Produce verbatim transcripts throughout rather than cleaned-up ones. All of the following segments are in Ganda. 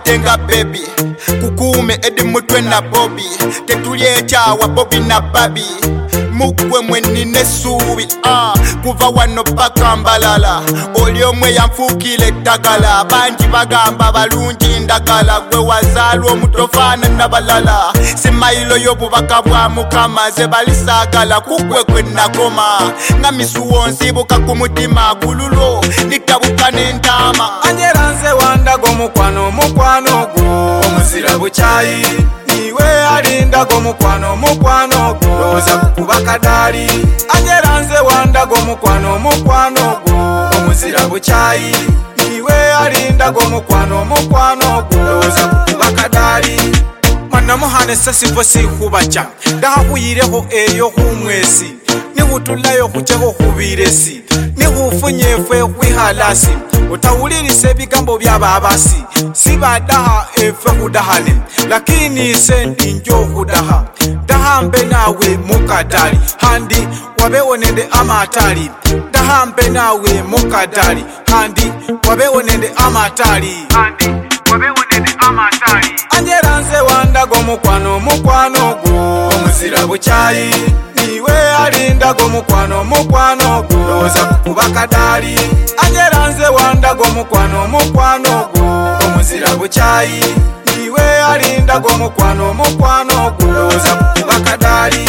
tenga baby kukume edi mutwe na Bobby tetulye ekyawa Bobby na Babi mukwe mwenine subi ah kuva wano paka Mbalala oli omwe yanfukile eddagala bangi bagamba balungi ndagala gwe wazaalwa omutofana nabalala simayilo y'obubaka bwa Mukama ze balisagala kugwe kwe nakoma nga misuwo nsibuka ku mutima gululo nikabuka n'entaama anjera nze wandaga omukwano omukwano gwo omuzira bukyayi iwe alindaga omukwano omukwano gwo lowooza kukuba kadaali anjera nze wandaga omukwano omukwano gwo omuzira bukyayi iwe alindaga omukwano omukwano gwo lowooza kukuba kadaali mwana muhane sasivo sikubaca ndahakuyireho eyo humwesi nihutulayo kuceho hubiresi nihufunyefwe hwihalasi utawulirise ebigambo by'ababasi sibadaha efe hudahane lakini sendi njo hudaha dahambe nawe mukadali handi wabewonende amatali dahambe nawe mukadali handi wabewonende amatali handi wabewonende amatali anjera nze wandaga omukwano omukwano gwo omuzira bukyayi iwe alindaga omukwano omukwano gwo lowooza kukuba kadaali anjera nze wandaga omukwano omukwano gwo omuzira bukyayi iwe alindaga omukwano omukwano gwo lowooza kukuba kadaali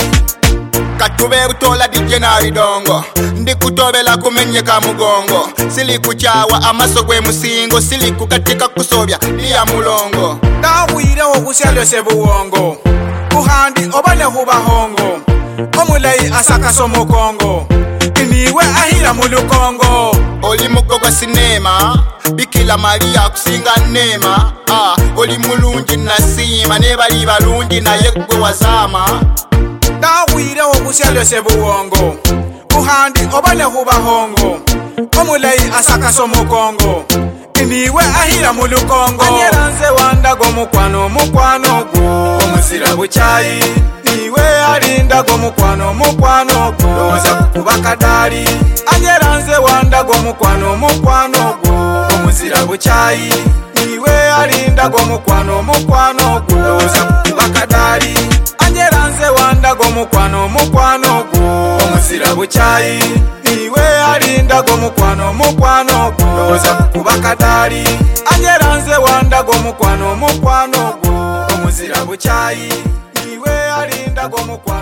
katube butola dije na ridongo ndikutobela kumenyeka mugongo sili kuchawa amaso gwe musingo sili kukatika kusobya liya mulongo ndawuyireho kusyalose buwongo buhandi obane hubahongo omulayi asakasa omukongo niwe ahira mu lukongo oli mugo gwa sinema Bikila Maria kusinga nema ah oli mulungi nasima ne bali balungi naye gwe wazama ndawuyireho kusyalose buwongo buhandi obane hubahongo omulayi asakasa omukongo niwe ahira mu lukongo anjera nze wandaga omukwano omukwano gwo omuzira bukyayi iwe alindaga omukwano omukwano gwo lowooza kukuba kadaali anjera nze wandaga omukwano omukwano gwo omuzira bukyayi iwe alindaga omukwano omukwano gwo lowooza kukuba kadaali anjera nze wandaga omukwano omukwano gwo omuzira bukyayi iwe alindaga omukwano omukwano gwo lowooza kukuba kadaali anjera nze wandaga omukwano omukwano gwo omuzira bukyayi iwe alindaga omukwano